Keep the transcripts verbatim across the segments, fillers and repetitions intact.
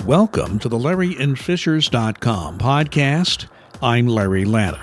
Welcome to the Larry and Fishers dot com podcast. I'm Larry Lannon.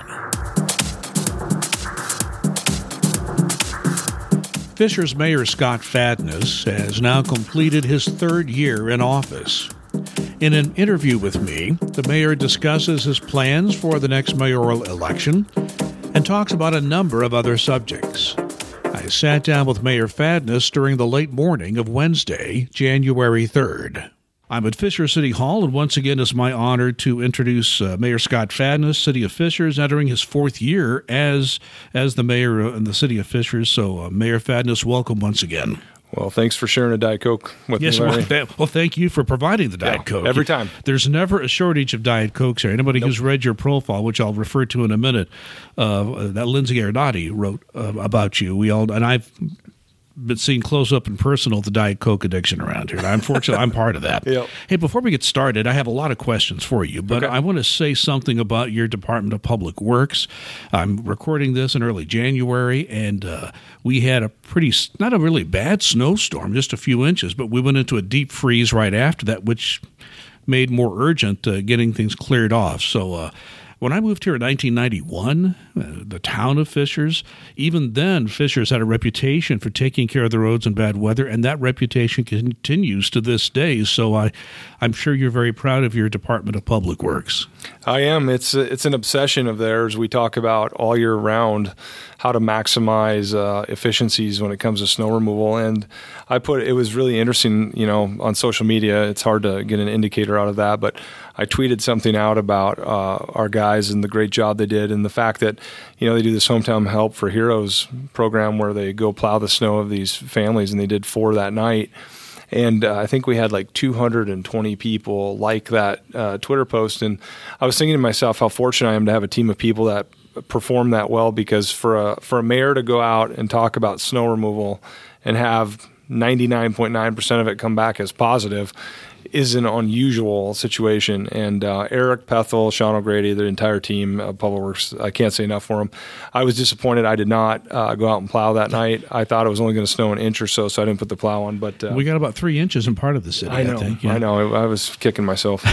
Fishers Mayor Scott Fadness has now completed his third year in office. In an interview with me, the mayor discusses his plans for the next mayoral election and talks about a number of other subjects. I sat down with Mayor Fadness during the late morning of Wednesday, January third. I'm at Fishers City Hall, and once again it's my honor to introduce uh, Mayor Scott Fadness, City of Fishers, entering his fourth year as as the mayor in the City of Fishers. So, uh, Mayor Fadness, welcome once again. Well, thanks for sharing a Diet Coke with yes, me, Larry. Well, th- well, thank you for providing the Diet yeah, Coke. Every time. There's never a shortage of Diet Cokes here. Anybody nope. who's read your profile, which I'll refer to in a minute, uh, that Lindsay Arnott wrote uh, about you. We all, and I've been seen close up and personal the Diet Coke addiction around here. And unfortunately, I'm part of that. Yep. Hey, before we get started, I have a lot of questions for you, but okay. I want to say something about your Department of Public Works. I'm recording this in early January, and uh, we had a pretty, not a really bad snowstorm, just a few inches, but we went into a deep freeze right after that, which made more urgent uh, getting things cleared off. So, uh, when I moved here in nineteen ninety-one, uh, the town of Fishers, even then Fishers had a reputation for taking care of the roads in bad weather, and that reputation continues to this day. So I, I'm sure you're very proud of your Department of Public Works. I am. It's it's an obsession of theirs. We talk about all year round how to maximize uh, efficiencies when it comes to snow removal. And I put it was really interesting, you know, on social media. It's hard to get an indicator out of that, but I tweeted something out about uh, our guys and the great job they did, and the fact that, you know, they do this Hometown Help for Heroes program where they go plow the snow of these families, and they did four that night. And uh, I think we had like two hundred twenty people like that uh, Twitter post. And I was thinking to myself how fortunate I am to have a team of people that perform that well, because for a for a mayor to go out and talk about snow removal and have ninety-nine point nine percent of it come back as positive is an unusual situation. And uh, Eric Pethel, Sean O'Grady, the entire team of Public Works, I can't say enough for them. I was disappointed I did not uh, go out and plow that night. I thought it was only going to snow an inch or so, so I didn't put the plow on. But uh, we got about three inches in part of the city, I, know, I think. Yeah. I know. I was kicking myself.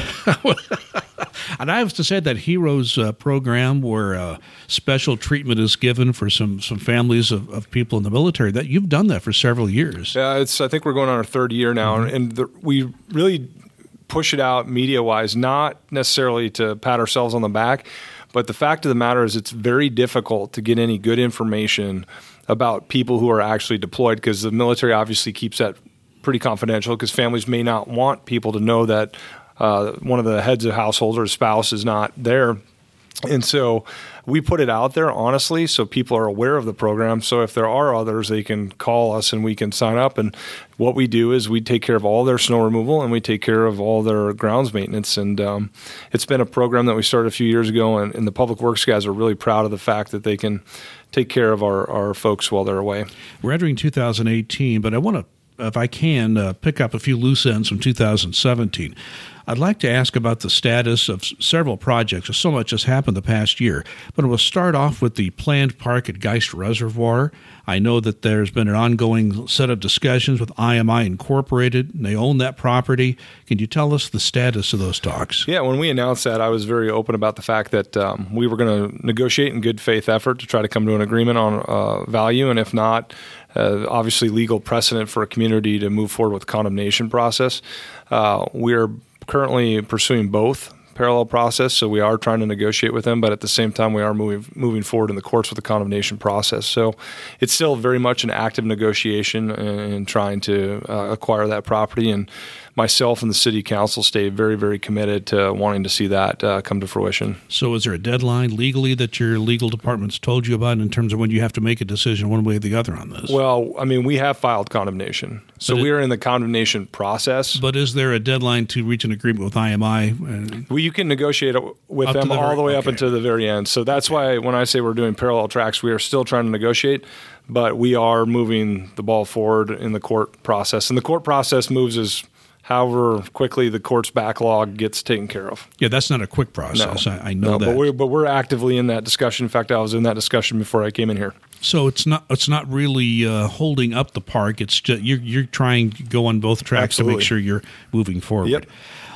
And I have to say that Heroes uh, program where uh, special treatment is given for some, some families of, of people in the military, that you've done that for several years. Yeah, it's. I think we're going on our third year now, mm-hmm. and the, we really push it out media-wise, not necessarily to pat ourselves on the back, but the fact of the matter is it's very difficult to get any good information about people who are actually deployed, because the military obviously keeps that pretty confidential, because families may not want people to know that uh, one of the heads of household or spouse is not there. And so we put it out there, honestly, so people are aware of the program. So if there are others, they can call us and we can sign up. And what we do is we take care of all their snow removal and we take care of all their grounds maintenance. And um, it's been a program that we started a few years ago, and, and the Public Works guys are really proud of the fact that they can take care of our, our folks while they're away. We're entering two thousand eighteen, but I want to, if I can, uh, pick up a few loose ends from two thousand seventeen. I'd like to ask about the status of several projects. So much has happened the past year, but we'll start off with the planned park at Geist Reservoir. I know that there's been an ongoing set of discussions with I M I Incorporated, and they own that property. Can you tell us the status of those talks? Yeah, when we announced that, I was very open about the fact that um, we were going to negotiate in good faith effort to try to come to an agreement on uh, value, and if not, uh, obviously legal precedent for a community to move forward with the condemnation process. Uh, we're currently pursuing both parallel process, so we are trying to negotiate with them, but at the same time we are moving moving forward in the courts with the condemnation process. So it's still very much an active negotiation in trying to uh, acquire that property, and myself and the city council stay very, very committed to wanting to see that uh, come to fruition. So is there a deadline legally that your legal department's told you about in terms of when you have to make a decision one way or the other on this? Well, I mean, we have filed condemnation. So it, we are in the condemnation process. But is there a deadline to reach an agreement with I M I? Well, you can negotiate with them the all very, the way okay. up until the very end. So that's okay. why when I say we're doing parallel tracks, we are still trying to negotiate, but we are moving the ball forward in the court process. And the court process moves as however quickly the court's backlog gets taken care of. Yeah, that's not a quick process. No. I, I know no, that. But we're, but we're actively in that discussion. In fact, I was in that discussion before I came in here. So it's not it's not really uh, holding up the park. It's just you're you're trying to go on both tracks Absolutely. to make sure you're moving forward. Yep.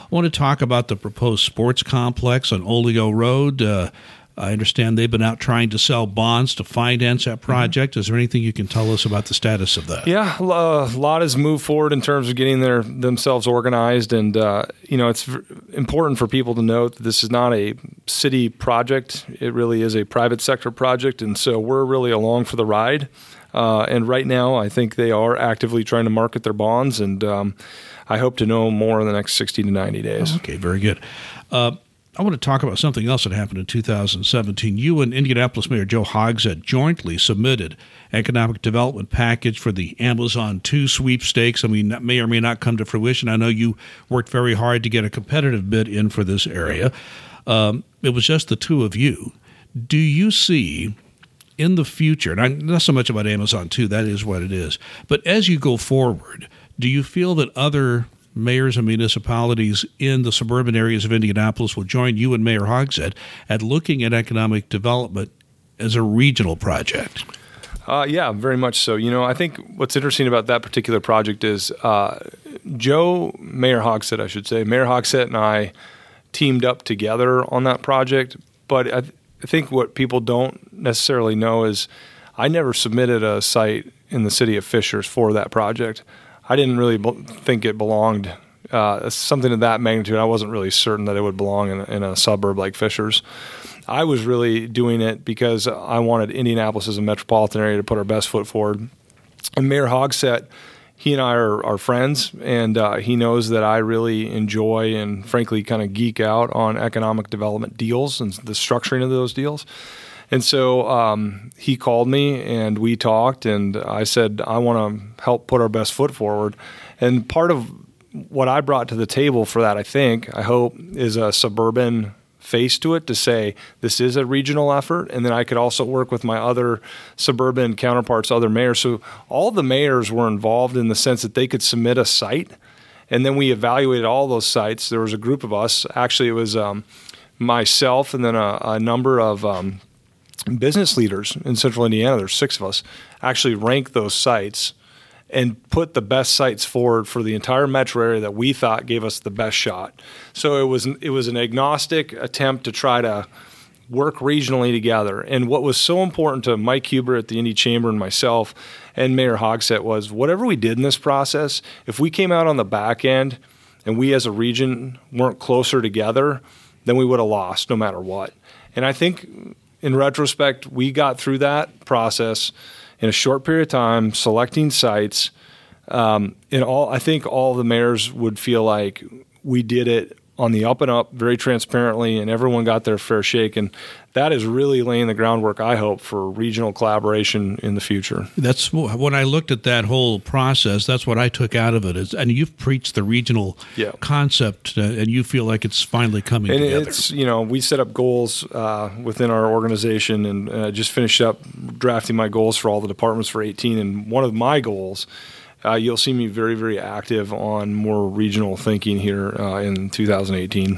I want to talk about the proposed sports complex on Oleo Road. Uh, I understand they've been out trying to sell bonds to finance that project. Mm-hmm. Is there anything you can tell us about the status of that? Yeah, a lot has moved forward in terms of getting their themselves organized. And, uh, you know, it's v- important for people to note that this is not a city project. It really is a private sector project. And so we're really along for the ride. Uh, and right now, I think they are actively trying to market their bonds. And um, I hope to know more in the next sixty to ninety days. Okay, very good. Uh, I want to talk about something else that happened in two thousand seventeen. You and Indianapolis Mayor Joe Hogsett jointly submitted economic development package for the Amazon two sweepstakes. I mean, that may or may not come to fruition. I know you worked very hard to get a competitive bid in for this area. Um, it was just the two of you. Do you see in the future, and I'm not so much about Amazon two, that is what it is, but as you go forward, do you feel that other mayors and municipalities in the suburban areas of Indianapolis will join you and Mayor Hogsett at looking at economic development as a regional project? Uh, yeah, very much so. You know, I think what's interesting about that particular project is uh, Joe, Mayor Hogsett, I should say, Mayor Hogsett and I teamed up together on that project. But I, th- I think what people don't necessarily know is I never submitted a site in the city of Fishers for that project. I didn't really be- think it belonged, uh, something of that magnitude. I wasn't really certain that it would belong in, in a suburb like Fishers. I was really doing it because I wanted Indianapolis as a metropolitan area to put our best foot forward. And Mayor Hogsett, he and I are, are friends, and uh, he knows that I really enjoy and frankly kind of geek out on economic development deals and the structuring of those deals. And so um, he called me and we talked, and I said, I want to help put our best foot forward. And part of what I brought to the table for that, I think, I hope, is a suburban face to it to say this is a regional effort. And then I could also work with my other suburban counterparts, other mayors. So all the mayors were involved in the sense that they could submit a site. And then we evaluated all those sites. There was a group of us. Actually, it was um, myself and then a, a number of um, business leaders in central Indiana, there's six of us, actually rank those sites and put the best sites forward for the entire metro area that we thought gave us the best shot. So it was it was an agnostic attempt to try to work regionally together. And what was so important to Mike Huber at the Indy Chamber and myself and Mayor Hogsett was whatever we did in this process, if we came out on the back end and we as a region weren't closer together, then we would have lost no matter what. And I think in retrospect, we got through that process in a short period of time, selecting sites. Um, and all, I think all the mayors would feel like we did it on the up and up, very transparently, and everyone got their fair shake. And that is really laying the groundwork, I hope, for regional collaboration in the future. That's when I looked at that whole process, that's what I took out of it. Is, and you've preached the regional yeah. concept, uh, and you feel like it's finally coming and together. It's, you know, we set up goals uh, within our organization, and uh, just finished up drafting my goals for all the departments for eighteen. And one of my goals, Uh, you'll see me very, very active on more regional thinking here uh, in two thousand eighteen.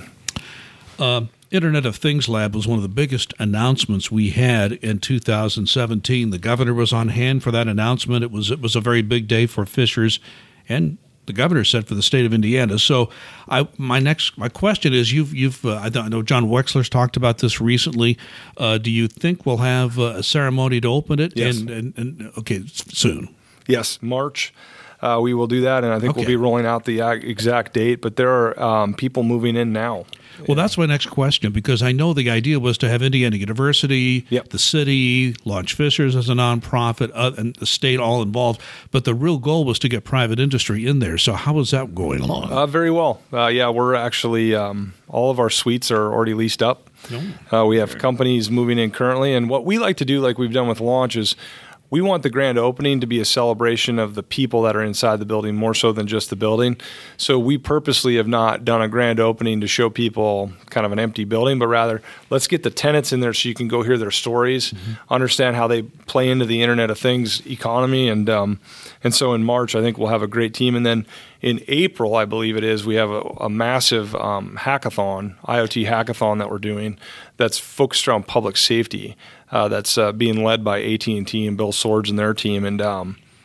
Uh, Internet of Things Lab was one of the biggest announcements we had in two thousand seventeen. The governor was on hand for that announcement. It was it was a very big day for Fishers, and the governor said for the state of Indiana. So, I my next my question is: You've you've uh, I know John Wexler's talked about this recently. Uh, do you think we'll have uh, a ceremony to open it? Yes. And, and, and okay, soon. Yes, March. Uh, we will do that, and I think okay. we'll be rolling out the exact date, but there are um, people moving in now. Well, that's my next question, because I know the idea was to have Indiana University, yep. the city, launch Fishers as a nonprofit, uh, and the state all involved, but the real goal was to get private industry in there. So how is that going along? Uh, very well. Uh, yeah, we're actually, um, all of our suites are already leased up. Oh. Uh, we have companies moving in currently, and what we like to do, like we've done with launch, is we want the grand opening to be a celebration of the people that are inside the building more so than just the building. So we purposely have not done a grand opening to show people kind of an empty building, but rather let's get the tenants in there so you can go hear their stories, mm-hmm. understand how they play into the Internet of Things economy. And um, and so in March, I think we'll have a great team. And then in April, I believe it is, we have a, a massive um, hackathon, I O T hackathon that we're doing that's focused around public safety. Uh, that's uh, being led by A T and T and Bill Swords and their team. And um,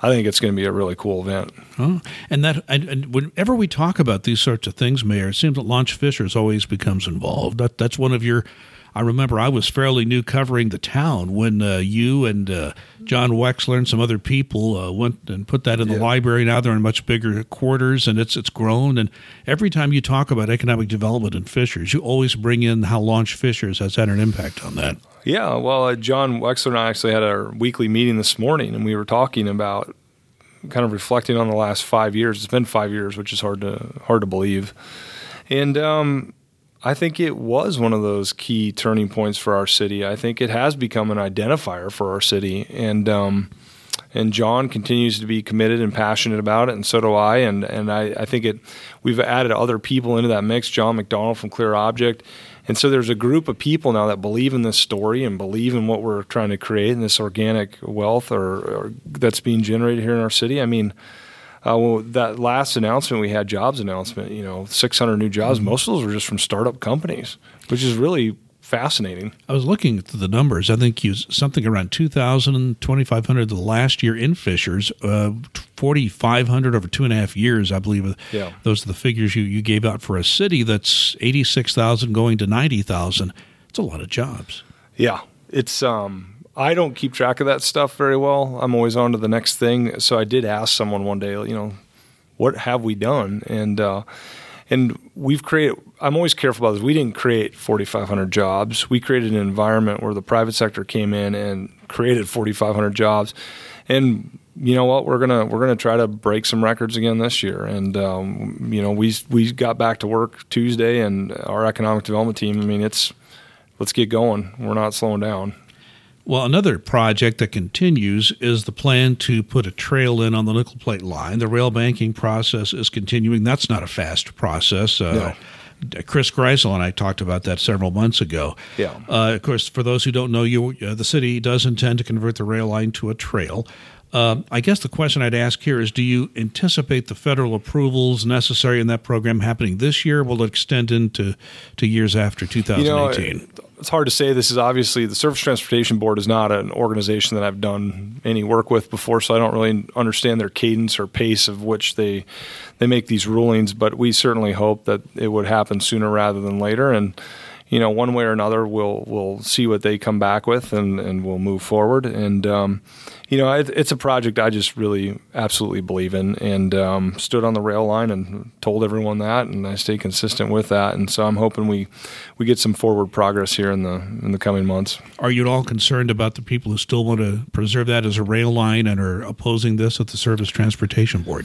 I think it's going to be a really cool event. Oh, and that, and, and whenever we talk about these sorts of things, Mayor, it seems that Launch Fishers always becomes involved. That, that's one of your. I remember I was fairly new covering the town when uh, you and uh, John Wexler and some other people uh, went and put that in the yeah. library. Now they're in much bigger quarters, and it's it's grown. And every time you talk about economic development in Fishers, you always bring in how Launch Fishers has had an impact on that. Yeah, well, uh, John Wexler and I actually had our weekly meeting this morning, and we were talking about kind of reflecting on the last five years. It's been five years, which is hard to hard to believe. And um I think it was one of those key turning points for our city. I think it has become an identifier for our city, and um, and John continues to be committed and passionate about it, and so do I. And and I, I think it. We've added other people into that mix. John McDonald from Clear Object, and so there's a group of people now that believe in this story and believe in what we're trying to create in this organic wealth or, or that's being generated here in our city. I mean. Uh, well, that last announcement we had, jobs announcement, you know, six hundred new jobs, mm-hmm. most of those were just from startup companies, which is really fascinating. I was looking at the numbers. I think you something around two thousand, twenty-five hundred the last year in Fishers, uh, forty-five hundred over two and a half years, I believe. Yeah. Those are the figures you, you gave out for a city that's eighty-six thousand going to ninety thousand. It's a lot of jobs. Yeah. It's um. I don't keep track of that stuff very well. I'm always on to the next thing. So I did ask someone one day, you know, what have we done? And uh, and we've created – I'm always careful about this. We didn't create forty-five hundred jobs. We created an environment where the private sector came in and created forty-five hundred jobs. And you know what? We're gonna we're gonna try to break some records again this year. And um, you know, we we got back to work Tuesday, and our economic development team. I mean, it's let's get going. We're not slowing down. Well, another project that continues is the plan to put a trail in on the nickel plate line. The rail banking process is continuing. That's not a fast process. Uh, no. Chris Greisel and I talked about that several months ago. Yeah. Uh, of course, for those who don't know, you, uh, the city does intend to convert the rail line to a trail. Uh, I guess the question I'd ask here is, do you anticipate the federal approvals necessary in that program happening this year? Will it extend into to years after two thousand eighteen? You know, it's hard to say. This is obviously the Surface Transportation Board is not an organization that I've done any work with before, so I don't really understand their cadence or pace of which they they make these rulings. But we certainly hope that it would happen sooner rather than later. And you know, one way or another, we'll we'll see what they come back with, and, and we'll move forward. And um, you know, it, it's a project I just really absolutely believe in, and um, stood on the rail line and told everyone that, and I stay consistent with that. And so I'm hoping we, we get some forward progress here in the in the coming months. Are you at all concerned about the people who still want to preserve that as a rail line and are opposing this at the Surface Transportation Board?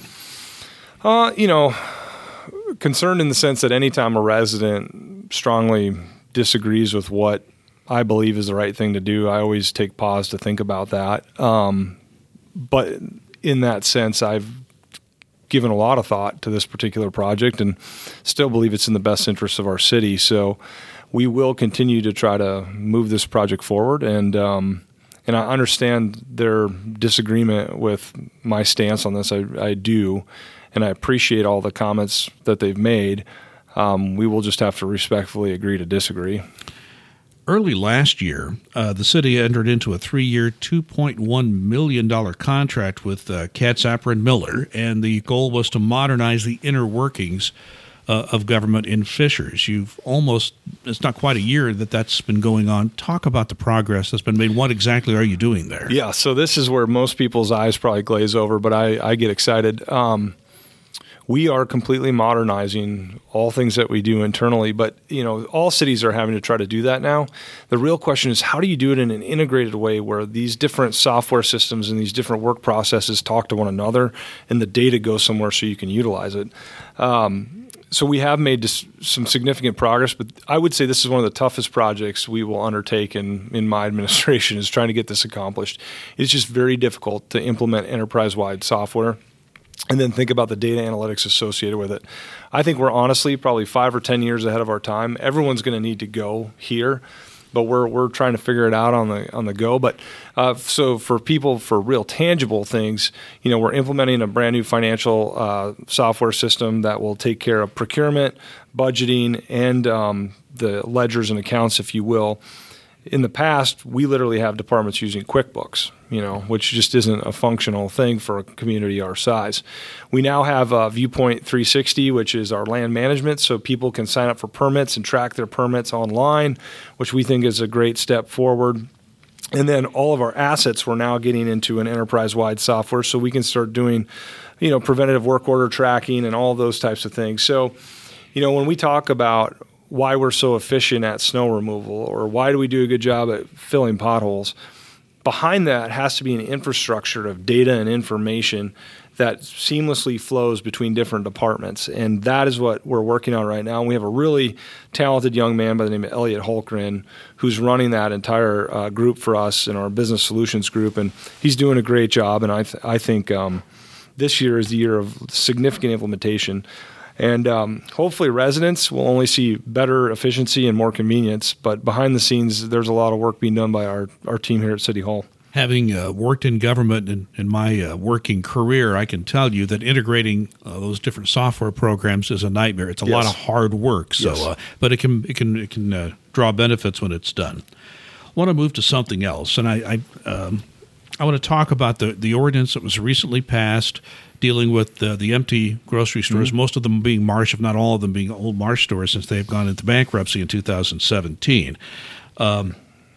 Uh, you know, concerned in the sense that anytime a resident strongly disagrees with what I believe is the right thing to do, I always take pause to think about that. Um, but in that sense, I've given a lot of thought to this particular project and still believe it's in the best interest of our city. So we will continue to try to move this project forward. And um, and I understand their disagreement with my stance on this. I, I do. And I appreciate all the comments that they've made. Um, we will just have to respectfully agree to disagree. Early last year, uh, the city entered into a three-year, two point one million dollars contract with uh, Katzapper and Miller, and the goal was to modernize the inner workings uh, of government in Fishers. You've almost, it's not quite a year that that's been going on. Talk about the progress that's been made. What exactly are you doing there? Yeah, so this is where most people's eyes probably glaze over, but I, I get excited. Um, We are completely modernizing all things that we do internally, but you know, all cities are having to try to do that now. The real question is, how do you do it in an integrated way where these different software systems and these different work processes talk to one another and the data goes somewhere so you can utilize it? Um, so we have made this, some significant progress, but I would say this is one of the toughest projects we will undertake in, in my administration, is trying to get this accomplished. It's just very difficult to implement enterprise-wide software and then think about the data analytics associated with it. I think we're honestly probably five or ten years ahead of our time. Everyone's going to need to go here, but we're we're trying to figure it out on the on the go. But uh, so for people, for real tangible things, you know, we're implementing a brand new financial uh, software system that will take care of procurement, budgeting, and um, the ledgers and accounts, if you will. in the past, we literally have departments using QuickBooks, you know, which just isn't a functional thing for a community our size. We now have uh, Viewpoint three sixty, which is our land management, so people can sign up for permits and track their permits online, which we think is a great step forward. And then all of our assets, we're now getting into an enterprise-wide software, so we can start doing, you know, preventative work order tracking and all those types of things. So, you know, when we talk about why we're so efficient at snow removal or why do we do a good job at filling potholes, behind that has to be an infrastructure of data and information that seamlessly flows between different departments. And that is what we're working on right now. And we have a really talented young man by the name of Elliot Holkgren who's running that entire uh, group for us in our business solutions group. And he's doing a great job. And I, th- I think um, this year is the year of significant implementation. And um, hopefully residents will only see better efficiency and more convenience. But behind the scenes, there's a lot of work being done by our, our team here at City Hall. Having uh, worked in government in, in my uh, working career, I can tell you that integrating uh, those different software programs is a nightmare. It's a yes. lot of hard work. So, yes. uh, but it can it can it can uh, draw benefits when it's done. I want to move to something else, and I I, um, I want to talk about the the ordinance that was recently passed dealing with uh, the empty grocery stores. Mm-hmm. Most of them being Marsh, if not all of them being old Marsh stores, since they've gone into bankruptcy in two thousand seventeen. Um,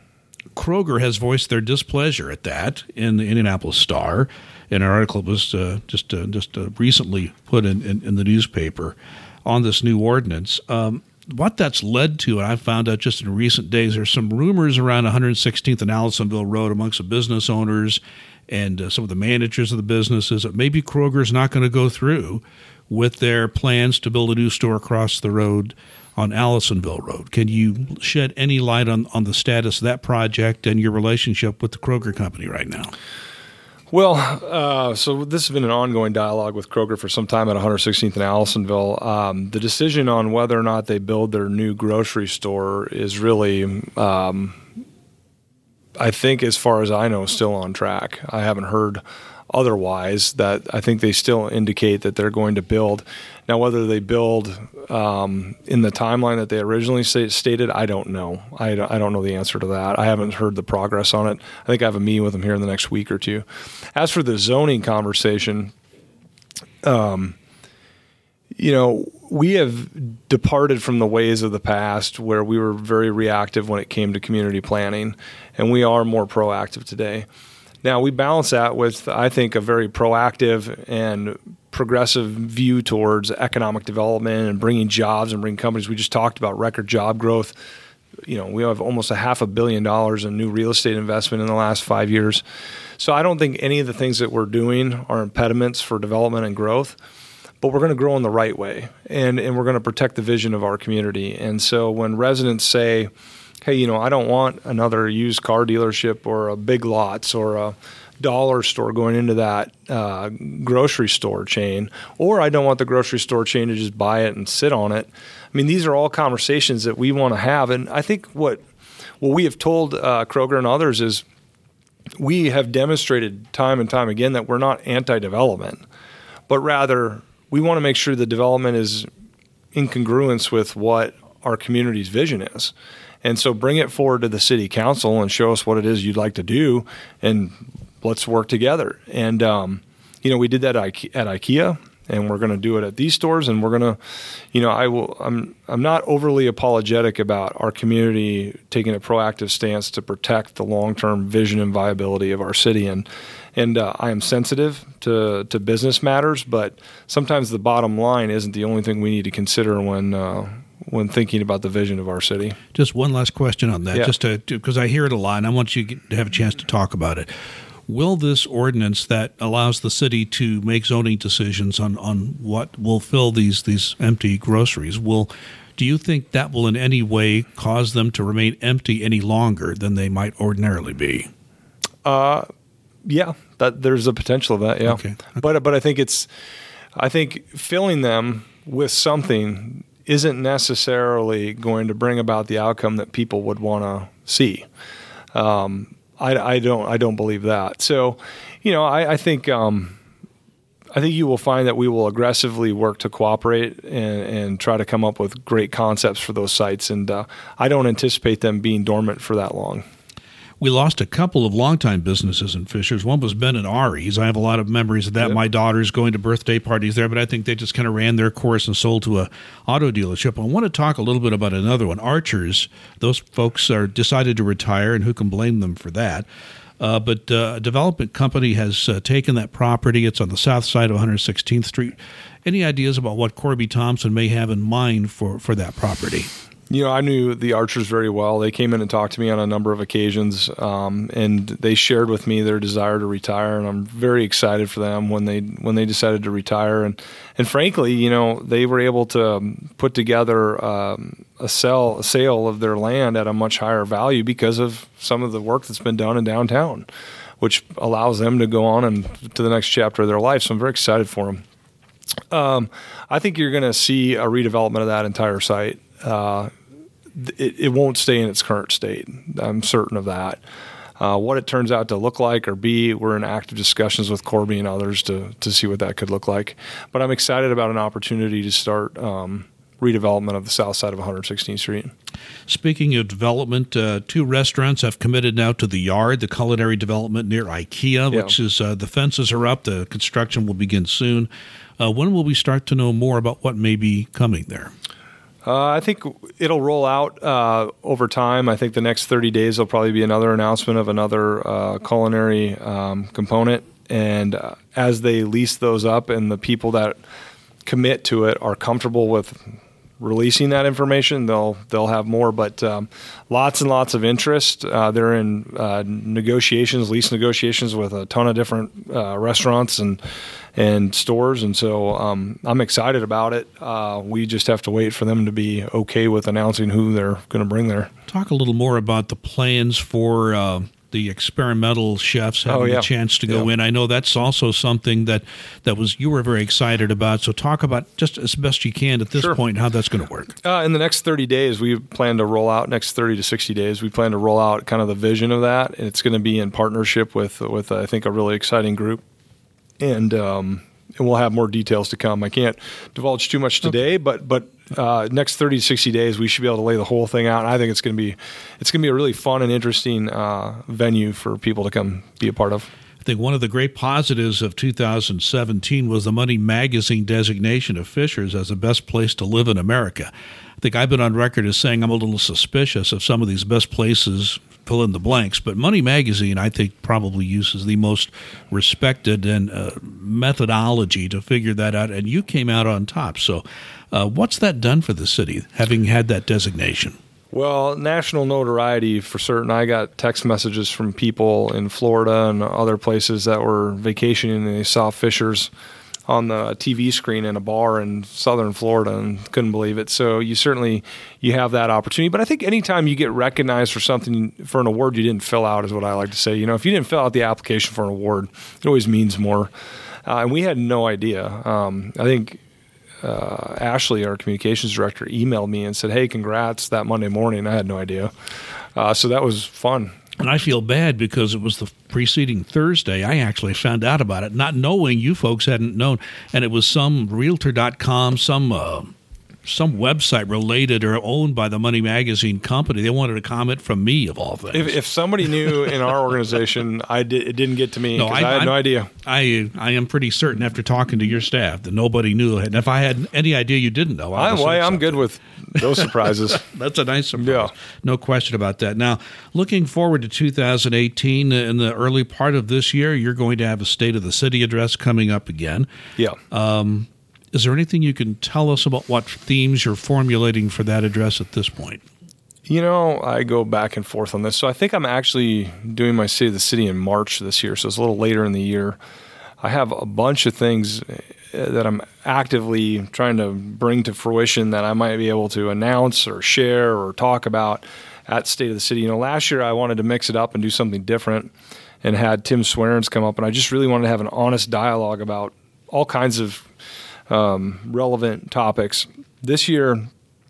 Kroger has voiced their displeasure at that in the Indianapolis Star. An article was uh, just uh, just uh, recently put in, in, in the newspaper on this new ordinance. Um, what that's led to, and I found out just in recent days, there's some rumors around one hundred sixteenth and Allisonville Road amongst the business owners and uh, some of the managers of the businesses that maybe Kroger's not going to go through with their plans to build a new store across the road on Allisonville Road. Can you shed any light on, on the status of that project and your relationship with the Kroger company right now? Well, uh, so this has been an ongoing dialogue with Kroger for some time at one hundred sixteenth and Allisonville. Um, the decision on whether or not they build their new grocery store is really, um, I think as far as I know, still on track. I haven't heard otherwise. That I think they still indicate that they're going to build. Now, whether they build um, in the timeline that they originally say, stated, I don't know. I don't, I don't know the answer to that. I haven't heard the progress on it. I think I have a meeting with them here in the next week or two. As for the zoning conversation, um, you know, we have departed from the ways of the past where we were very reactive when it came to community planning, and we are more proactive today. Now, we balance that with, I think, a very proactive and progressive view towards economic development and bringing jobs and bringing companies. We just talked about record job growth. You know, we have almost a half a billion dollars in new real estate investment in the last five years. So I don't think any of the things that we're doing are impediments for development and growth, but we're going to grow in the right way, and, and we're going to protect the vision of our community. And so when residents say, hey, you know, I don't want another used car dealership or a Big Lots or a dollar store going into that uh, grocery store chain, or I don't want the grocery store chain to just buy it and sit on it. I mean, these are all conversations that we want to have. And I think what what we have told uh, Kroger and others is we have demonstrated time and time again that we're not anti-development, but rather we want to make sure the development is in congruence with what our community's vision is. And so bring it forward to the city council and show us what it is you'd like to do, and let's work together. And, um, you know, we did that at IKEA, and we're going to do it at these stores. And we're going to, you know, I will, I'm, I'm not overly apologetic about our community taking a proactive stance to protect the long-term vision and viability of our city. And, and uh, I am sensitive to, to business matters, but sometimes the bottom line isn't the only thing we need to consider when, uh, when thinking about the vision of our city. Just one last question on that, yeah. just to, because I hear it a lot, and I want you to have a chance to talk about it. Will this ordinance that allows the city to make zoning decisions on, on what will fill these these empty groceries, will do you think that will in any way cause them to remain empty any longer than they might ordinarily be? Uh, yeah, that there's a potential of that. Yeah, okay. Okay. but but I think it's, I think filling them with something isn't necessarily going to bring about the outcome that people would want to see. Um, I, I don't I don't believe that. So, you know, I, I think um, I think you will find that we will aggressively work to cooperate and, and try to come up with great concepts for those sites. And uh, I don't anticipate them being dormant for that long. We lost a couple of longtime businesses in Fishers. One was Ben and Ari's. I have a lot of memories of that. Yep. My daughter's going to birthday parties there, but I think they just kind of ran their course and sold to a auto dealership. I want to talk a little bit about another one. Archer's, those folks are decided to retire, and who can blame them for that? Uh, but uh, a development company has uh, taken that property. It's on the south side of one hundred sixteenth Street. Any ideas about what Corby Thompson may have in mind for, for that property? You know, I knew the Archers very well. They came in and talked to me on a number of occasions, um, and they shared with me their desire to retire. And I'm very excited for them when they when they decided to retire. And and frankly, you know, they were able to put together um, a sell a sale of their land at a much higher value because of some of the work that's been done in downtown, which allows them to go on and to the next chapter of their life. So I'm very excited for them. Um, I think you're going to see a redevelopment of that entire site. Uh, It, it won't stay in its current state. I'm certain of that. Uh, what it turns out to look like or be, we're in active discussions with Corby and others to to see what that could look like. But I'm excited about an opportunity to start um, redevelopment of the south side of one hundred sixteenth Street. Speaking of development, uh, two restaurants have committed now to the Yard, the culinary development near IKEA, Yeah. which is uh, the fences are up. The construction will begin soon. Uh, when will we start to know more about what may be coming there? Uh, I think it'll roll out uh, over time. I think the next thirty days there'll probably be another announcement of another uh, culinary um, component. And uh, as they lease those up and the people that commit to it are comfortable with releasing that information, they'll they'll have more. But um, lots and lots of interest. Uh, they're in uh, negotiations, lease negotiations with a ton of different uh, restaurants and and stores, and so um, I'm excited about it. Uh, we just have to wait for them to be okay with announcing who they're going to bring there. Talk a little more about the plans for uh, the experimental chefs having Oh, yeah. a chance to go Yeah. in. I know that's also something that, that was you were very excited about. So talk about just as best you can at this Sure. point how that's going to work. Uh, in the next thirty days, we plan to roll out, next thirty to sixty days, we plan to roll out kind of the vision of that. And it's going to be in partnership with, with I think, a really exciting group. And um, and we'll have more details to come. I can't divulge too much today, okay. but but uh, next thirty to sixty days, we should be able to lay the whole thing out. And I think it's going to be it's going to be a really fun and interesting uh, venue for people to come be a part of. I think one of the great positives of two thousand seventeen was the Money Magazine designation of Fishers as the best place to live in America. I think I've been on record as saying I'm a little suspicious of some of these best places, fill in the blanks, but Money Magazine, I think, probably uses the most respected and uh, methodology to figure that out, and you came out on top. So uh, what's that done for the city, having had that designation? Well, national notoriety for certain. I got text messages from people in Florida and other places that were vacationing, and they saw Fishers on the T V screen in a bar in southern Florida and couldn't believe it. So you certainly you have that opportunity. But I think anytime you get recognized for something, for an award you didn't fill out, is what I like to say. You know, if you didn't fill out the application for an award, it always means more. Uh, and we had no idea. Um, I think uh, Ashley, our communications director, emailed me and said, "Hey, congrats," that Monday morning. I had no idea. Uh, so that was fun. And I feel bad because it was the preceding Thursday. I actually found out about it, not knowing you folks hadn't known. And it was some realtor dot com, some uh, some website related or owned by the Money Magazine company. They wanted a comment from me, of all things. If, if somebody knew in our organization, I did, it didn't get to me because no, I, I had no I, idea. I I am pretty certain after talking to your staff that nobody knew. And if I had any idea you didn't know, I I'm, well, I'm good with those surprises. That's a nice surprise. Yeah. No question about that. Now, looking forward to two thousand eighteen, in the early part of this year, you're going to have a State of the City address coming up again. Yeah. Um, is there anything you can tell us about what themes you're formulating for that address at this point? You know, I go back and forth on this. So I think I'm actually doing my State of the City in March this year, so it's a little later in the year. I have a bunch of things that I'm actively trying to bring to fruition that I might be able to announce or share or talk about at State of the City. You know, last year I wanted to mix it up and do something different and had Tim Swearens come up, and I just really wanted to have an honest dialogue about all kinds of um, relevant topics. This year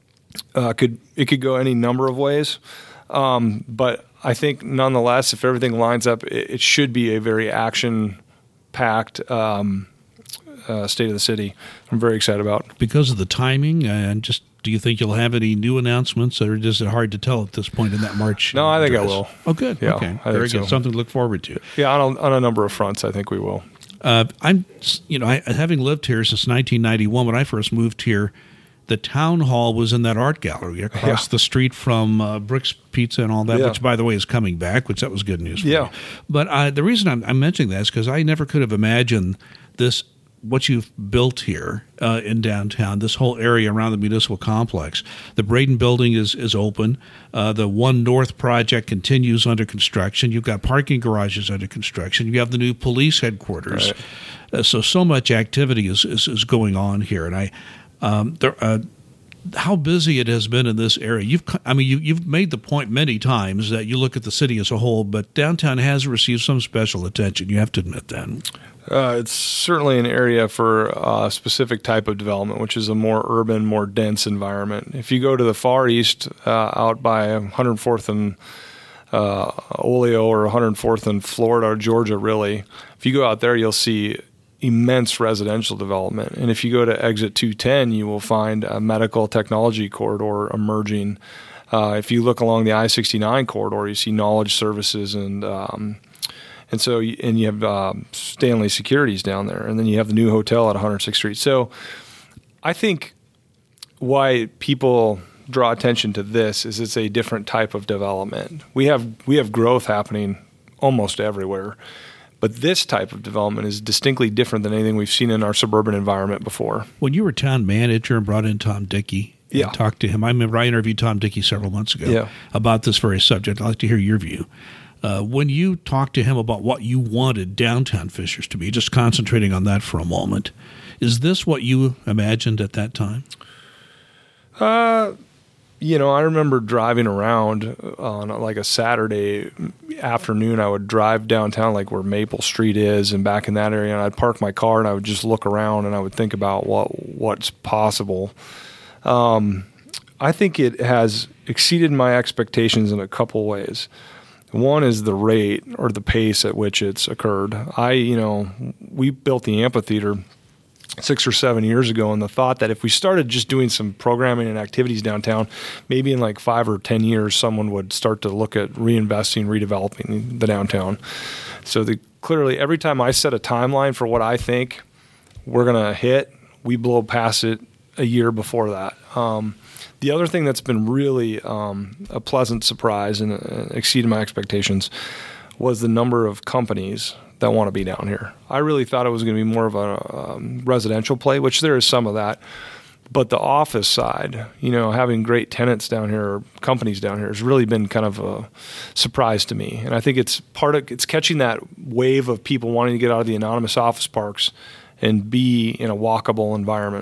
uh, could it could go any number of ways, um, but I think nonetheless, if everything lines up, it, it should be a very action-packed um uh, state of the city. I'm very excited about. Because of the timing, and just do you think you'll have any new announcements, or is it hard to tell at this point in that March? No, I think address? I will. Oh, good. Yeah, okay, I very think good. so. Something to look forward to. Yeah, on a, on a number of fronts, I think we will. Uh, I'm, you know, I, having lived here since nineteen ninety-one, when I first moved here, the town hall was in that art gallery across Yeah. the street from uh, Bricks Pizza and all that, Yeah. which, by the way, is coming back, which that was good news for Yeah. me. But uh, the reason I'm, I'm mentioning that is because I never could have imagined this, what you've built here uh, in downtown, this whole area around the municipal complex. The Braden Building is, is open. Uh, the One North project continues under construction. You've got parking garages under construction. You have the new police headquarters. Right. Uh, so, so much activity is, is, is going on here. And I... Um, there, uh, how busy it has been in this area. You've, I mean, you, you've made the point many times that you look at the city as a whole, but downtown has received some special attention. You have to admit that. Uh, it's certainly an area for a specific type of development, which is a more urban, more dense environment. If you go to the far east, uh, out by one hundred fourth and uh, Oleo, or one hundred fourth and Florida or Georgia, really, if you go out there, you'll see immense residential development. And if you go to exit two ten, you will find a medical technology corridor emerging. Uh, if you look along the I sixty-nine corridor, you see knowledge services and um, and so and you have um, Stanley Securities down there, and then you have the new hotel at one hundred sixth Street. So I think why people draw attention to this is it's a different type of development. We have we have growth happening almost everywhere. But this type of development is distinctly different than anything we've seen in our suburban environment before. When you were town manager and brought in Tom Dickey and yeah. talked to him, I remember I interviewed Tom Dickey several months ago yeah. about this very subject. I'd like to hear your view. Uh, when you talked to him about what you wanted downtown Fishers to be, just concentrating on that for a moment, is this what you imagined at that time? Uh, you know, I remember driving around on like a Saturday afternoon. I would drive downtown, like where Maple Street is, and back in that area, and I'd park my car and I would just look around and I would think about what what's possible. Um, I think it has exceeded my expectations in a couple ways. One is the rate or the pace at which it's occurred. I, you know, we built the amphitheater six or seven years ago, and the thought that if we started just doing some programming and activities downtown, maybe in like five or ten years, someone would start to look at reinvesting, redeveloping the downtown. So the, clearly, every time I set a timeline for what I think we're going to hit, we blow past it a year before that. Um, the other thing that's been really um, a pleasant surprise and uh, exceeded my expectations was the number of companies that want to be down here. I really thought it was going to be more of a um, residential play, which there is some of that. But the office side, you know, having great tenants down here, or companies down here, has really been kind of a surprise to me. And I think it's part of it's catching that wave of people wanting to get out of the anonymous office parks and be in a walkable environment.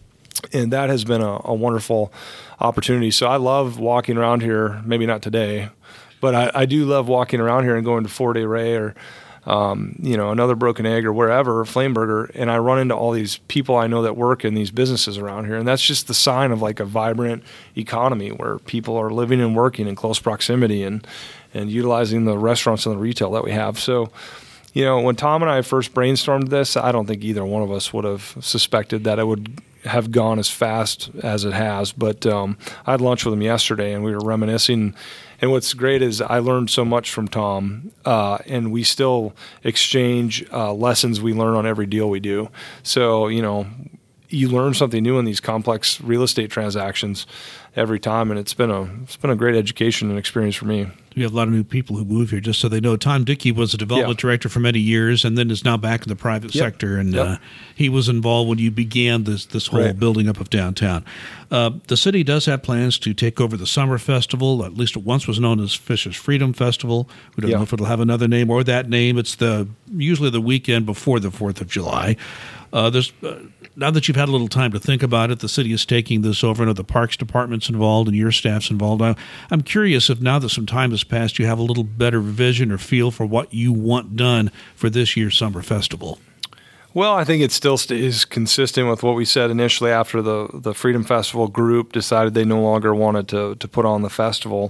And that has been a, a wonderful opportunity. So I love walking around here. Maybe not today, but I, I do love walking around here and going to Fort A. Ray or Um, you know, another Broken Egg or wherever, Flameburger, and I run into all these people I know that work in these businesses around here. And that's just the sign of like a vibrant economy where people are living and working in close proximity and, and utilizing the restaurants and the retail that we have. So, you know, when Tom and I first brainstormed this, I don't think either one of us would have suspected that it would have gone as fast as it has. But um, I had lunch with him yesterday, and we were reminiscing. And what's great is I learned so much from Tom, uh, and we still exchange uh, lessons we learn on every deal we do. So, you know, you learn something new in these complex real estate transactions every time, and it's been a it's been a great education and experience for me. We have a lot of new people who move here, just so they know. Tom Dickey was a development yeah. director for many years, and then is now back in the private yep. sector. And yep. uh, he was involved when you began this this whole right. building up of downtown. Uh, the city does have plans to take over the summer festival. At least it once was known as Fishers Freedom Festival. We don't yeah. know if it'll have another name or that name. It's the usually the weekend before the fourth of July. Uh, there's uh, now that you've had a little time to think about it, the city is taking this over. I know the Parks Department's involved and your staff's involved. I, I'm curious if now that some time has passed, you have a little better vision or feel for what you want done for this year's summer festival. Well, I think it still is consistent with what we said initially after the, the Freedom Festival group decided they no longer wanted to, to put on the festival.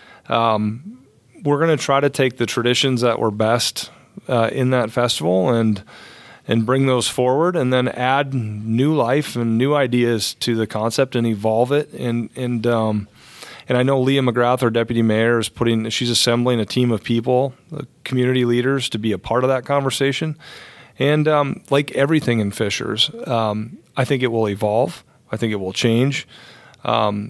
Um, we're going to try to take the traditions that were best uh, in that festival and and bring those forward, and then add new life and new ideas to the concept and evolve it. And and um, and I know Leah McGrath, our deputy mayor, is putting. She's assembling a team of people, uh, community leaders, to be a part of that conversation. And um, like everything in Fishers, um, I think it will evolve. I think it will change. Um,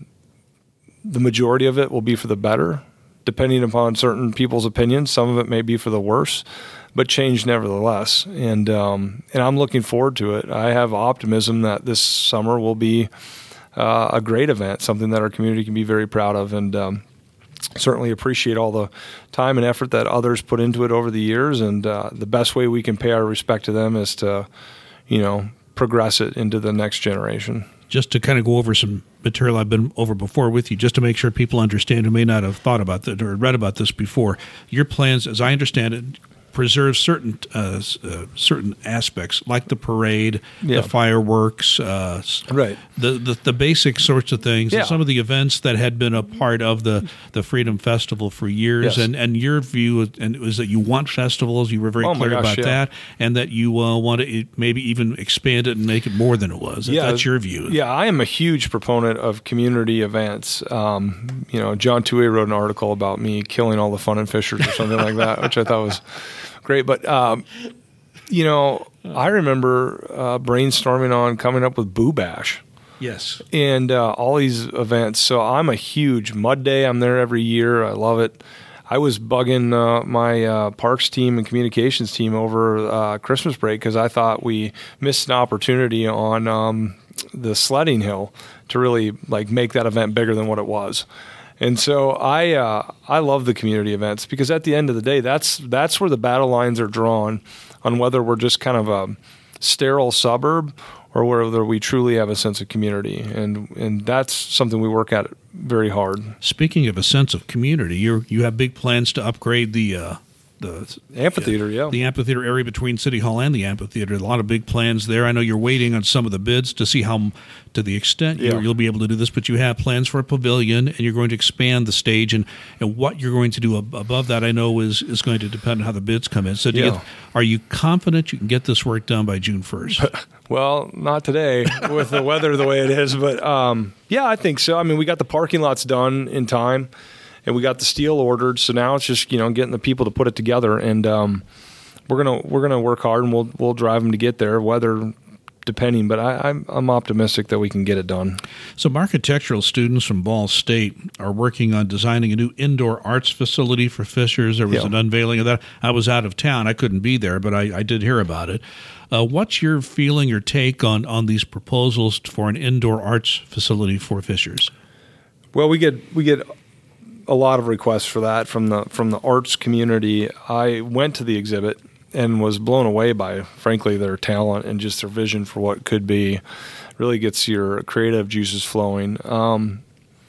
the majority of it will be for the better, depending upon certain people's opinions. Some of it may be for the worse, but change nevertheless. And um, and I'm looking forward to it. I have optimism that this summer will be uh, a great event, something that our community can be very proud of, and um, certainly appreciate all the time and effort that others put into it over the years. And uh, the best way we can pay our respect to them is to, you know, progress it into the next generation. Just to kind of go over some material I've been over before with you, just to make sure people understand who may not have thought about that or read about this before. Your plans, as I understand it, preserve certain uh, uh, certain aspects, like the parade, yeah. the fireworks, uh, right? The, the the basic sorts of things, yeah. and some of the events that had been a part of the, the Freedom Festival for years. Yes. And, and your view and was that you want festivals. You were very oh clear gosh, about yeah. that, and that you uh, want to maybe even expand it and make it more than it was. Yeah, that's your view. Yeah, I am a huge proponent of community events. Um, you know, John Tuohy wrote an article about me killing all the fun in Fishers or something like that, which I thought was great. But, um, you know, I remember uh, brainstorming on coming up with Boo Bash. Yes. And uh, all these events. So I'm a huge Mud Day. I'm there every year. I love it. I was bugging uh, my uh, parks team and communications team over uh, Christmas break because I thought we missed an opportunity on um, the sledding hill to really like make that event bigger than what it was. And so I uh, I love the community events because at the end of the day, that's that's where the battle lines are drawn on whether we're just kind of a sterile suburb or whether we truly have a sense of community. And and that's something we work at very hard. Speaking of a sense of community, you you have big plans to upgrade the uh, the amphitheater, yeah. The amphitheater area between City Hall and the amphitheater. A lot of big plans there. I know you're waiting on some of the bids to see how, to the extent yeah. you'll, you'll be able to do this, but you have plans for a pavilion, and you're going to expand the stage, and, and what you're going to do ab- above that, I know, is, is going to depend on how the bids come in. So do yeah. you get, are you confident you can get this work done by June first? Well, not today with the weather the way it is, but um, yeah, I think so. I mean, we got the parking lots done in time. And we got the steel ordered, so now it's just you know getting the people to put it together, and um, we're gonna we're gonna work hard, and we'll we'll drive them to get there, weather depending. But I, I'm I'm optimistic that we can get it done. Some architectural students from Ball State are working on designing a new indoor arts facility for Fishers. There was yeah. an unveiling of that. I was out of town; I couldn't be there, but I, I did hear about it. Uh, what's your feeling or take on on these proposals for an indoor arts facility for Fishers? Well, we get we get. a lot of requests for that from the from the arts community. I went to the exhibit and was blown away by, frankly, their talent and just their vision for what could be. Really gets your creative juices flowing. Um,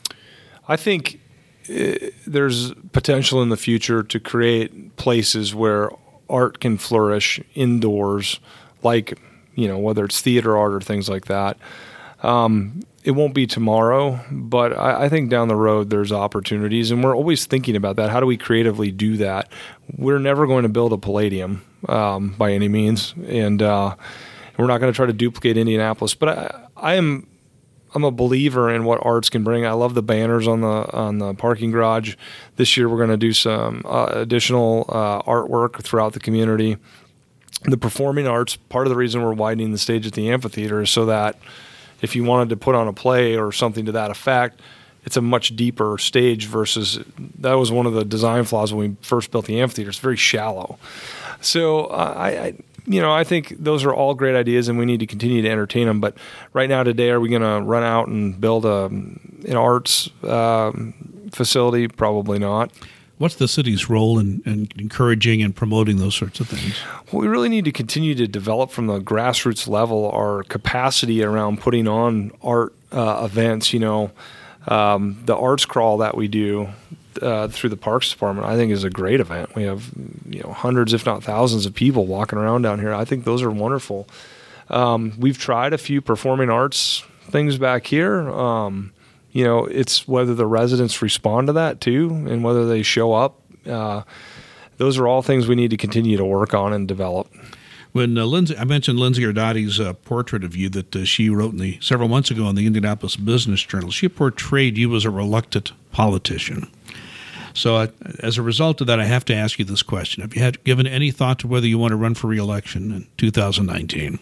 I think it, there's potential in the future to create places where art can flourish indoors, like, you know, whether it's theater art or things like that. Um, it won't be tomorrow, but I, I think down the road there's opportunities, and we're always thinking about that. How do we creatively do that? We're never going to build a Palladium um, by any means, and uh, we're not going to try to duplicate Indianapolis. But I, I am I'm a believer in what arts can bring. I love the banners on the on the parking garage. This year we're going to do some uh, additional uh, artwork throughout the community. The performing arts, part of the reason we're widening the stage at the amphitheater is so that if you wanted to put on a play or something to that effect, it's a much deeper stage versus that was one of the design flaws when we first built the amphitheater. It's very shallow. So uh, I, I, you know, I think those are all great ideas, and we need to continue to entertain them. But right now, today, are we going to run out and build a an arts um, facility? Probably not. What's the city's role in, in encouraging and promoting those sorts of things? Well, we really need to continue to develop from the grassroots level our capacity around putting on art uh, events. You know, um, the arts crawl that we do uh, through the Parks Department, I think, is a great event. We have, you know, hundreds, if not thousands, of people walking around down here. I think those are wonderful. Um, we've tried a few performing arts things back here. Um, You know, it's whether the residents respond to that too, and whether they show up. Uh, those are all things we need to continue to work on and develop. When uh, Lindsay, I mentioned Lindsay Ardati's uh, portrait of you that uh, she wrote in the several months ago in the Indianapolis Business Journal. She portrayed you as a reluctant politician. So uh, as a result of that, I have to ask you this question. Have you had given any thought to whether you want to run for re-election in two thousand nineteen?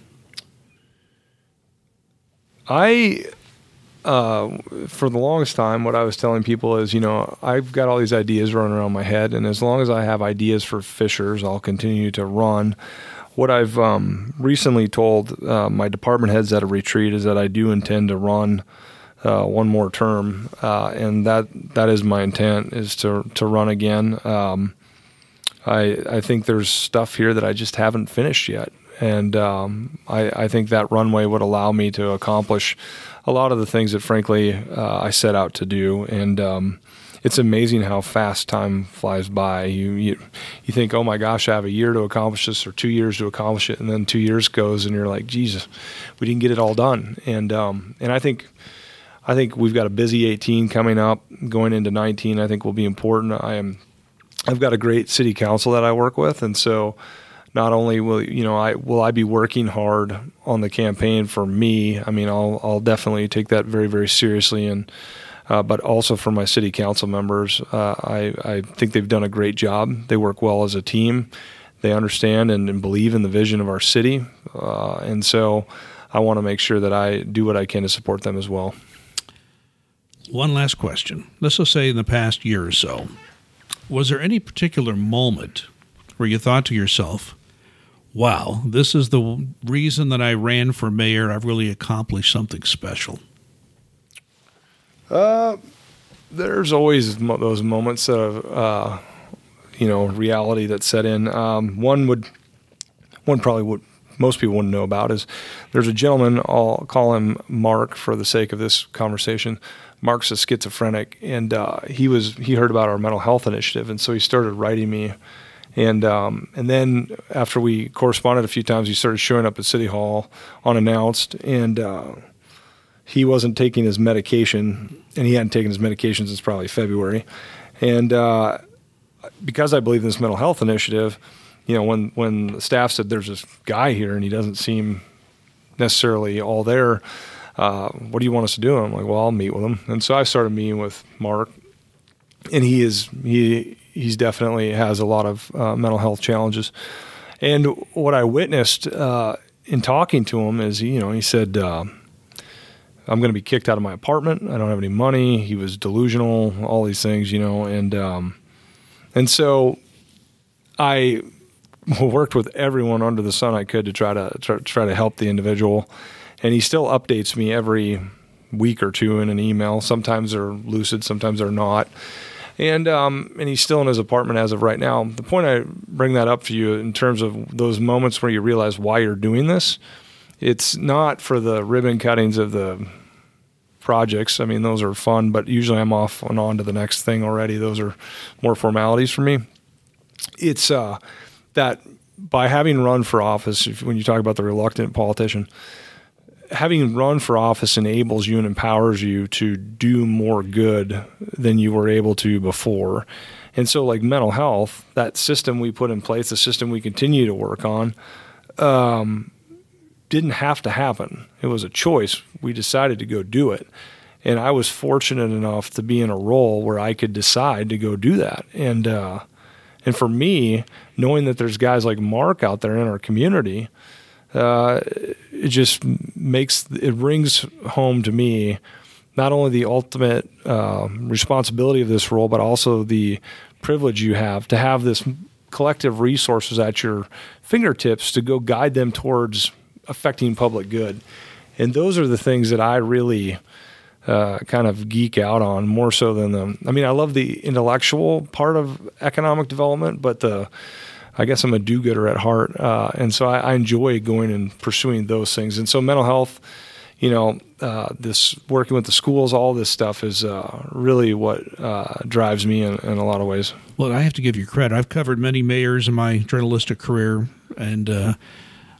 I, uh, for the longest time, what I was telling people is, you know, I've got all these ideas running around my head, and as long as I have ideas for Fishers, I'll continue to run. What I've um, recently told uh, my department heads at a retreat is that I do intend to run uh, one more term, uh, and that that is my intent, is to to run again. Um, I I think there's stuff here that I just haven't finished yet, and um, I, I think that runway would allow me to accomplish a lot of the things that, frankly, uh, I set out to do. And um, it's amazing how fast time flies by. You, you you think, oh my gosh, I have a year to accomplish this, or two years to accomplish it, and then two years goes, and you're like, Jesus, we didn't get it all done. And um, and I think I think we've got a busy eighteen coming up, going into nineteen. I think will be important. I am I've got a great city council that I work with, and so not only will you know I will I be working hard on the campaign for me. I mean, I'll I'll definitely take that very very seriously, and uh, but also for my city council members. Uh, I I think they've done a great job. They work well as a team. They understand and, and believe in the vision of our city, uh, and so I want to make sure that I do what I can to support them as well. One last question. Let's just say in the past year or so, was there any particular moment where you thought to yourself, wow, this is the reason that I ran for mayor. I've really accomplished something special? Uh, there's always mo- those moments of, uh, you know, reality that set in. Um, one would, one probably would, most people wouldn't know about is there's a gentleman, I'll call him Mark for the sake of this conversation. Mark's a schizophrenic, and uh, he was he heard about our mental health initiative, and so he started writing me. And um, and then after we corresponded a few times, he started showing up at City Hall unannounced, and uh, he wasn't taking his medication, and he hadn't taken his medication since probably February. And uh, because I believe in this mental health initiative, you know, when, when the staff said there's this guy here and he doesn't seem necessarily all there, uh, what do you want us to do? And I'm like, well, I'll meet with him. And so I started meeting with Mark, and he is he he's definitely has a lot of uh, mental health challenges. And what I witnessed uh, in talking to him is, you know, he said, uh, I'm going to be kicked out of my apartment. I don't have any money. He was delusional, all these things, you know, and um, and so I worked with everyone under the sun I could to try to try, try to help the individual. And he still updates me every week or two in an email. Sometimes they're lucid, sometimes they're not. And um, and he's still in his apartment as of right now. The point I bring that up for you in terms of those moments where you realize why you're doing this, it's not for the ribbon cuttings of the projects. I mean, those are fun, but usually I'm off and on to the next thing already. Those are more formalities for me. It's uh, that by having run for office, if, when you talk about the reluctant politician, having run for office enables you and empowers you to do more good than you were able to before. And so like mental health, that system we put in place, the system we continue to work on, um, didn't have to happen. It was a choice. We decided to go do it. And I was fortunate enough to be in a role where I could decide to go do that. And, uh, and for me, knowing that there's guys like Mark out there in our community, Uh, it just makes, it rings home to me not only the ultimate uh, responsibility of this role, but also the privilege you have to have this collective resources at your fingertips to go guide them towards affecting public good. And those are the things that I really uh, kind of geek out on more so than the, I mean, I love the intellectual part of economic development, but the, I guess I'm a do-gooder at heart, uh, and so I, I enjoy going and pursuing those things. And so mental health, you know, uh, this working with the schools, all this stuff is uh, really what uh, drives me in, in a lot of ways. Well, I have to give you credit. I've covered many mayors in my journalistic career, and uh,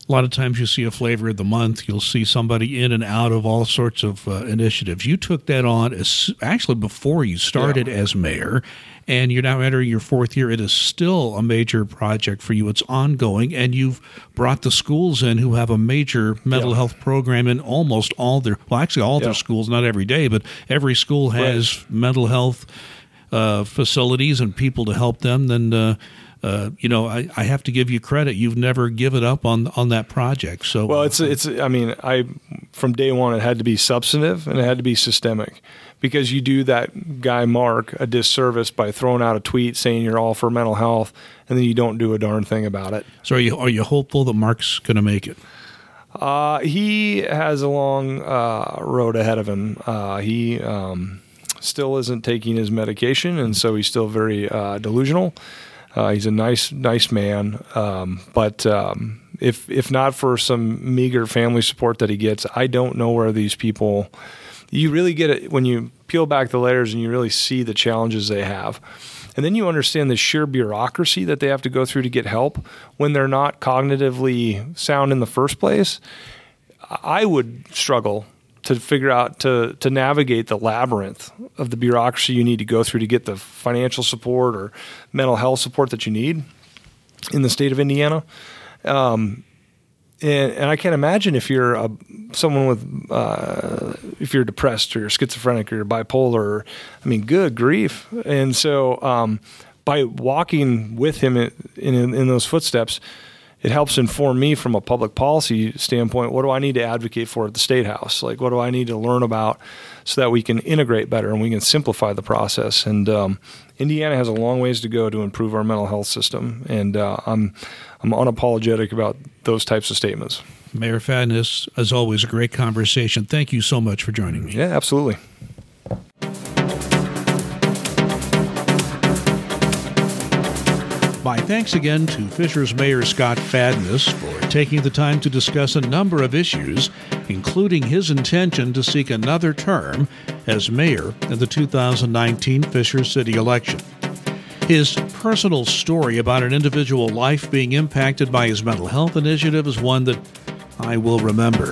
A lot of times you see a flavor of the month. You'll see somebody in and out of all sorts of uh, initiatives. You took that on as, actually before you started yeah. as mayor, and you're now entering your fourth year. It is still a major project for you. It's ongoing, and you've brought the schools in who have a major mental yeah. health program in almost all their, well, actually all yeah. their schools, not every day, but every school has right. mental health uh, facilities and people to help them. Then uh, Uh, you know, I, I have to give you credit. You've never given up on on that project. So, well, it's it's. I mean, I from day one it had to be substantive and it had to be systemic, because you do that guy Mark a disservice by throwing out a tweet saying you're all for mental health, and then you don't do a darn thing about it. So, are you are you hopeful that Mark's going to make it? Uh, he has a long uh, road ahead of him. Uh, he um, still isn't taking his medication, and so he's still very uh, delusional. Uh, he's a nice, nice man, um, but um, if if not for some meager family support that he gets, I don't know where these people. You really get it when you peel back the layers and you really see the challenges they have, and then you understand the sheer bureaucracy that they have to go through to get help when they're not cognitively sound in the first place. I would struggle to figure out, to to navigate the labyrinth of the bureaucracy you need to go through to get the financial support or mental health support that you need in the state of Indiana. Um, and, and I can't imagine if you're a, someone with, uh, if you're depressed or you're schizophrenic or you're bipolar, I mean, good grief. And so um, by walking with him in, in, in those footsteps, it helps inform me from a public policy standpoint. What do I need to advocate for at the State House? Like, what do I need to learn about so that we can integrate better and we can simplify the process? And um, Indiana has a long ways to go to improve our mental health system, and uh, I'm I'm unapologetic about those types of statements. Mayor Fadden, as always, a great conversation. Thank you so much for joining me. Yeah, absolutely. My thanks again to Fishers Mayor Scott Fadness for taking the time to discuss a number of issues, including his intention to seek another term as mayor in the two thousand nineteen Fishers City election. His personal story about an individual life being impacted by his mental health initiative is one that I will remember.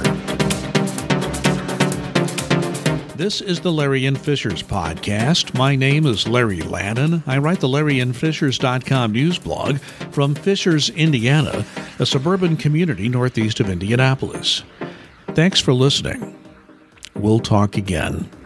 This is the Larry N. Fishers podcast. My name is Larry Lannon. I write the larry n fishers dot com news blog from Fishers, Indiana, a suburban community northeast of Indianapolis. Thanks for listening. We'll talk again.